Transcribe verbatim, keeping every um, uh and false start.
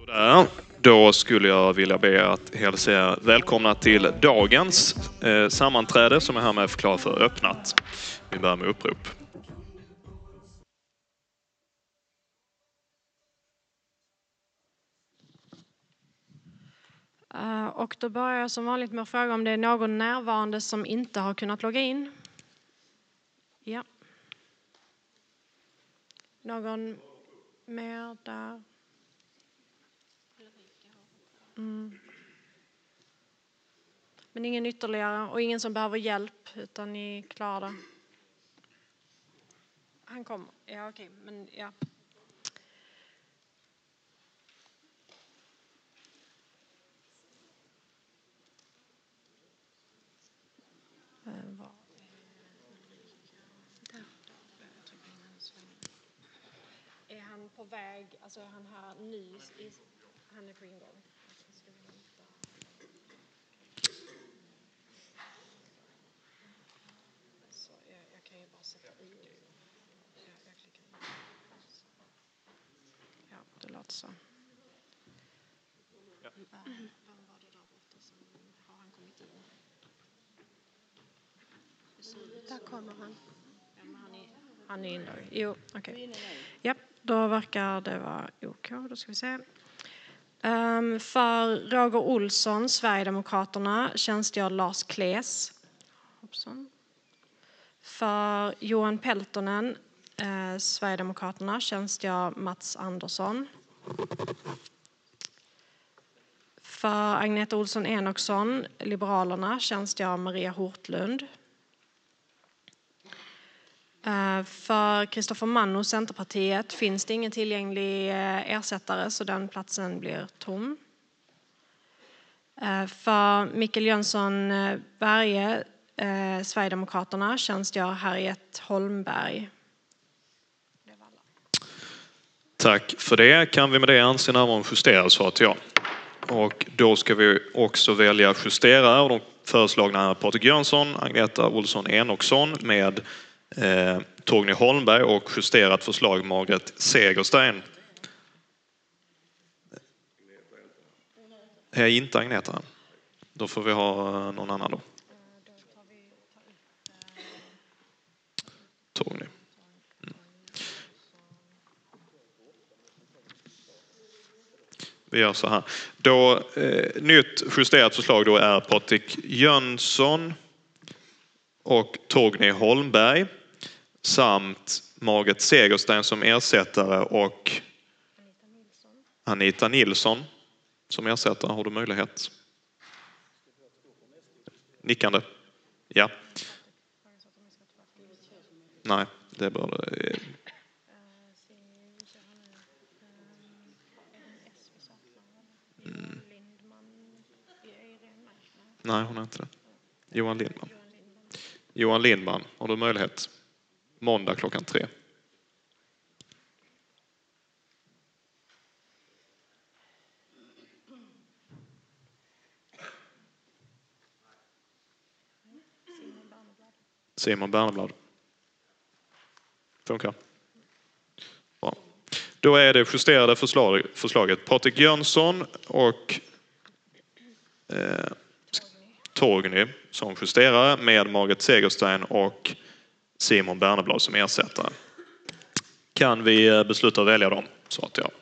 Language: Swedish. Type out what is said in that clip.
Där. Då skulle jag vilja be att hälsa er välkomna till dagens eh, sammanträde som är härmed förklarat för öppnat. Vi börjar med upprop. Uh, och då börjar jag som vanligt med att fråga om det är någon närvarande som inte har kunnat logga in. Ja. Någon mer där? Mm. Men ingen ytterligare och ingen som behöver hjälp utan ni klarar det. Han kommer. Ja, okej, men ja. Är han på väg, alltså är han här ny? Han är på ingång. Så jag, jag kan ju bara sätta i. Jag, jag klickar in. Ja, det låter så. Ja. Vem var det där borta som har han kommit in? Där kommer han. Ja, men han är, han är inne. Jo, okej. Okay. Ja, då verkar det vara OK. Då ska vi se. Um, för Roger Olsson, Sverigedemokraterna, tjänstgör Lars Kles. Hoppsan. För Johan Peltonen, eh, Sverigedemokraterna, tjänstgör Mats Andersson. För Agneta Olsson Enoksson, Liberalerna, tjänstgör Maria Hortlund. Uh, för Kristoffer Manno, Centerpartiet, finns det ingen tillgänglig uh, ersättare så den platsen blir tom. Uh, för Mikael Jönsson uh, Berge, uh, Sverigedemokraterna, tjänstgör Harriet Holmberg. Tack för det. Kan vi med det anse närvaron justeras så att ja. Och då ska vi också välja justera. Och de föreslagna är Patrik Jönsson, Agneta Olsson Enoksson med Eh, Torgny Holmberg och justerat förslag Margret Segerstein. Jag är inte Agneta. Då får vi ha någon annan då. Torgny. Mm. Vi gör så här. Då, eh, nytt justerat förslag då är Patrik Jönsson och Torgny Holmberg. Samt Margret Segerstein som ersättare och Anita Nilsson som ersättare. Har du möjlighet? Nickande. Ja. Nej, det bör det. Mm. Nej, hon är inte det. Johan Lindman. Johan Lindman, har du möjlighet? Måndag klockan tre. Simon Berneblad. Funkar. Bra. Då är det justerade förslag, förslaget Patrik Jönsson och eh, Torgny som justerare med Margret Segerstein och Simon Berneblad som ersättare. Kan vi besluta att välja dem så att ja.